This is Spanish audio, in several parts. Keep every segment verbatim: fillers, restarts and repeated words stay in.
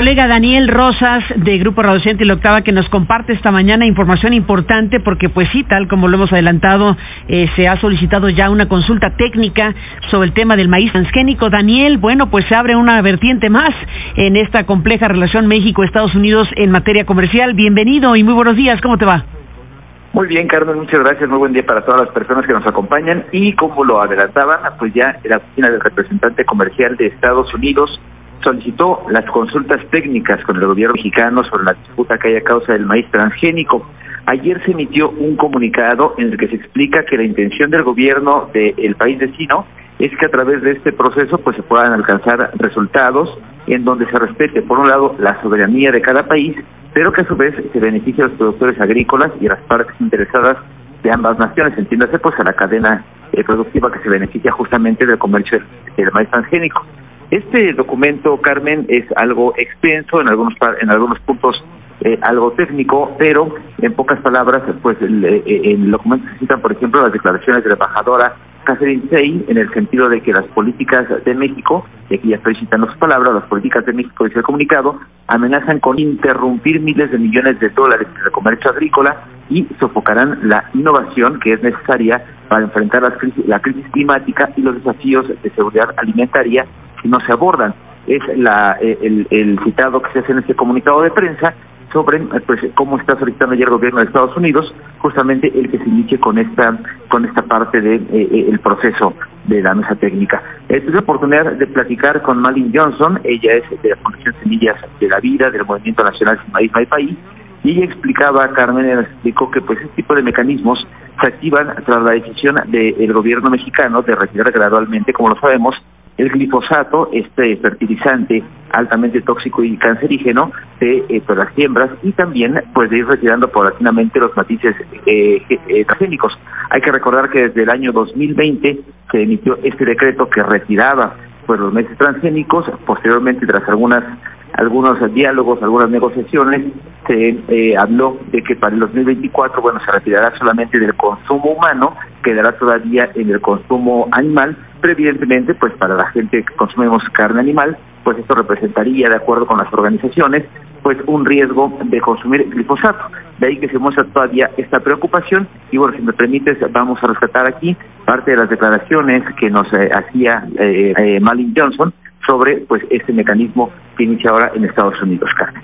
colega Daniel Rosas de Grupo Radio Occidente y La Octava, que nos comparte esta mañana información importante porque pues sí, tal como lo hemos adelantado, eh, se ha solicitado ya una consulta técnica sobre el tema del maíz transgénico. Daniel, bueno, pues se abre una vertiente más en esta compleja relación México-Estados Unidos en materia comercial. Bienvenido y muy buenos días, ¿cómo te va? Muy bien, Carmen, muchas gracias, muy buen día para todas las personas que nos acompañan y como lo adelantaban, pues ya la oficina del representante comercial de Estados Unidos solicitó las consultas técnicas con el gobierno mexicano sobre la disputa que hay a causa del maíz transgénico. Ayer se emitió un comunicado en el que se explica que la intención del gobierno del país vecino es que a través de este proceso pues se puedan alcanzar resultados en donde se respete, por un lado, la soberanía de cada país, pero que a su vez se beneficie a los productores agrícolas y a las partes interesadas de ambas naciones, entiéndase pues a la cadena eh, productiva que se beneficia justamente del comercio del, del maíz transgénico. Este documento, Carmen, es algo extenso, en algunos en algunos puntos eh, algo técnico, pero en pocas palabras, pues el, el, el documento se citan, por ejemplo, las declaraciones de la embajadora Catherine Tai, en el sentido de que las políticas de México, y aquí ya estoy citando sus palabras, las políticas de México, dice el comunicado, amenazan con interrumpir miles de millones de dólares en el comercio agrícola y sofocarán la innovación que es necesaria para enfrentar las crisis, la crisis climática y los desafíos de seguridad alimentaria si no se abordan. Es la, el, el citado que se hace en este comunicado de prensa sobre pues cómo está solicitando ayer el gobierno de Estados Unidos, justamente el que se inicie con esta con esta parte de eh, el proceso de la mesa técnica. Eh, tuve la oportunidad de platicar con Malin Johnson, ella es de la Fundación Semillas de la Vida, del Movimiento Nacional Sin Maíz No Hay País, y ella explicaba, Carmen, ella explicó que pues este tipo de mecanismos se activan tras la decisión del gobierno mexicano de retirar gradualmente, como lo sabemos, el glifosato, este fertilizante altamente tóxico y cancerígeno de eh, pues, las siembras, y también pues de ir retirando paulatinamente los matices eh, eh, transgénicos. Hay que recordar que desde el año dos mil veinte se emitió este decreto que retiraba pues los maíces transgénicos. Posteriormente, tras algunas algunos diálogos, algunas negociaciones, se eh, habló de que para el dos mil veinticuatro, bueno, se retirará solamente del consumo humano, quedará todavía en el consumo animal, pero evidentemente, pues para la gente que consumimos carne animal, pues esto representaría, de acuerdo con las organizaciones, pues un riesgo de consumir glifosato. De ahí que se muestra todavía esta preocupación, y bueno, si me permites, vamos a rescatar aquí parte de las declaraciones que nos eh, hacía eh, eh, Malin Johnson sobre pues este mecanismo que inicia ahora en Estados Unidos, Carmen.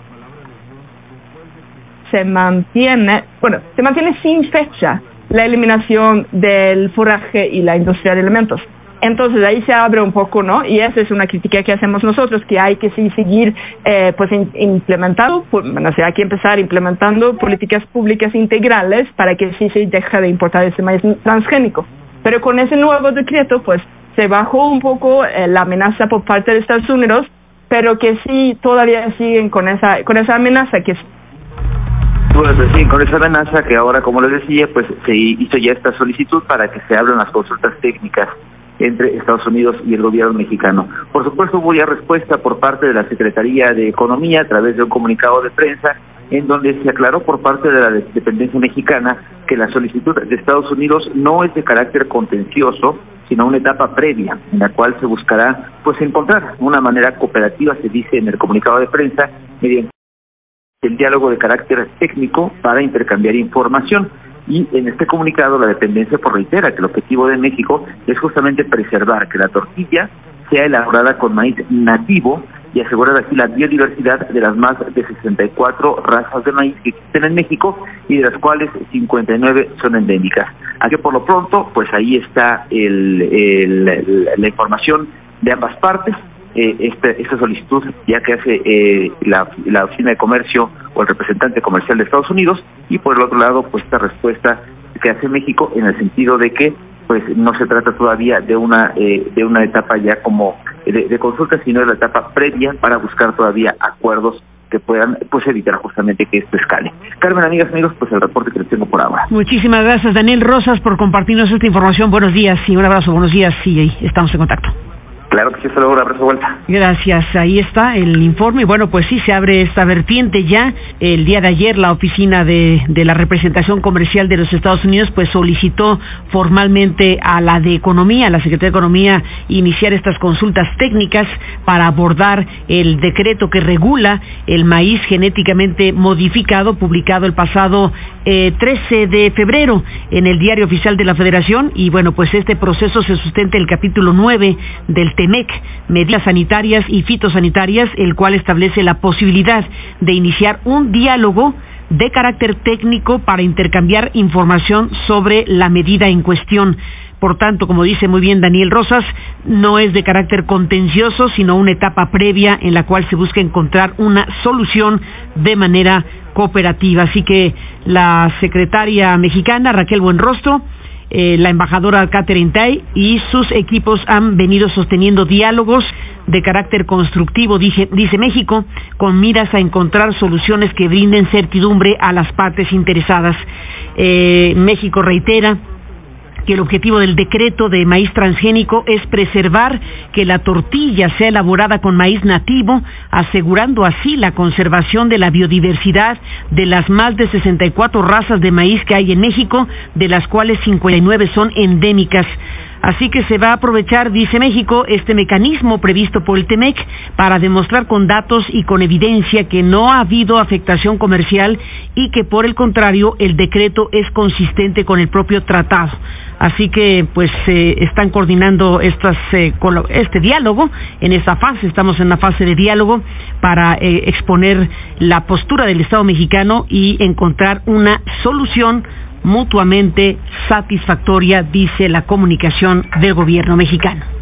Se mantiene, bueno, se mantiene sin fecha la eliminación del forraje y la industria de alimentos. Entonces ahí se abre un poco, ¿no? Y esa es una crítica que hacemos nosotros, que hay que sí seguir eh, pues in, implementando, bueno, o sea, hay que empezar implementando políticas públicas integrales para que sí se deje de importar ese maíz transgénico. Pero con ese nuevo decreto, pues se bajó un poco eh, la amenaza por parte de Estados Unidos, pero que sí todavía siguen con esa con esa amenaza que es... Pues sí, con esa amenaza que ahora, como les decía, pues se hizo ya esta solicitud para que se abran las consultas técnicas entre Estados Unidos y el gobierno mexicano. Por supuesto, hubo ya respuesta por parte de la Secretaría de Economía a través de un comunicado de prensa en donde se aclaró por parte de la dependencia mexicana que la solicitud de Estados Unidos no es de carácter contencioso, sino una etapa previa en la cual se buscará pues encontrar una manera cooperativa, se dice en el comunicado de prensa, mediante el diálogo de carácter técnico para intercambiar información. Y en este comunicado la dependencia pues reitera que el objetivo de México es justamente preservar que la tortilla sea elaborada con maíz nativo y asegurar así la biodiversidad de las más de sesenta y cuatro razas de maíz que existen en México y de las cuales cincuenta y nueve son endémicas. Aquí por lo pronto, pues ahí está el, el, el, la información de ambas partes. Eh, este, esta solicitud ya que hace eh, la, la Oficina de Comercio o el representante comercial de Estados Unidos, y por el otro lado pues esta respuesta que hace México en el sentido de que pues no se trata todavía de una eh, de una etapa ya como de, de consulta, sino de la etapa previa para buscar todavía acuerdos que puedan pues evitar justamente que esto escale. Carmen, amigas, amigos, pues el reporte que les tengo por ahora. Muchísimas gracias, Daniel Rosas, por compartirnos esta información. Buenos días y un abrazo, buenos días, y estamos en contacto. Claro que sí, hasta luego, un abrazo de vuelta. Gracias, ahí está el informe. Bueno, pues sí, se abre esta vertiente ya. El día de ayer la oficina de, de la representación comercial de los Estados Unidos pues solicitó formalmente a la de Economía, a la Secretaría de Economía, iniciar estas consultas técnicas para abordar el decreto que regula el maíz genéticamente modificado, publicado el pasado eh, trece de febrero en el Diario Oficial de la Federación. Y bueno, pues este proceso se sustenta en el capítulo nueve del TEMEC, Medidas Sanitarias y Fitosanitarias, el cual establece la posibilidad de iniciar un diálogo de carácter técnico para intercambiar información sobre la medida en cuestión. Por tanto, como dice muy bien Daniel Rosas, no es de carácter contencioso, sino una etapa previa en la cual se busca encontrar una solución de manera cooperativa. Así que la secretaria mexicana, Raquel Buenrostro, Eh, la embajadora Catherine Tai y sus equipos han venido sosteniendo diálogos de carácter constructivo, dice, dice México, con miras a encontrar soluciones que brinden certidumbre a las partes interesadas. Eh, México reitera que el objetivo del decreto de maíz transgénico es preservar que la tortilla sea elaborada con maíz nativo, asegurando así la conservación de la biodiversidad de las más de sesenta y cuatro razas de maíz que hay en México, de las cuales cincuenta y nueve son endémicas. Así que se va a aprovechar, dice México, este mecanismo previsto por el TEMEC para demostrar con datos y con evidencia que no ha habido afectación comercial y que por el contrario el decreto es consistente con el propio tratado. Así que pues eh, están coordinando estas, eh, este diálogo. En esta fase, estamos en la fase de diálogo para eh, exponer la postura del Estado mexicano y encontrar una solución mutuamente satisfactoria, dice la comunicación del gobierno mexicano.